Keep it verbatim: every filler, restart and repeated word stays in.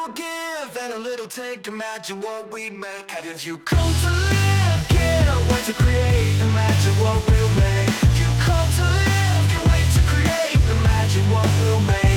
little give and a little take. Imagine what we'd make. Have you come to live? Can't wait to create. Imagine what we'll make. You come to live, can't wait to create. Imagine what we'll make.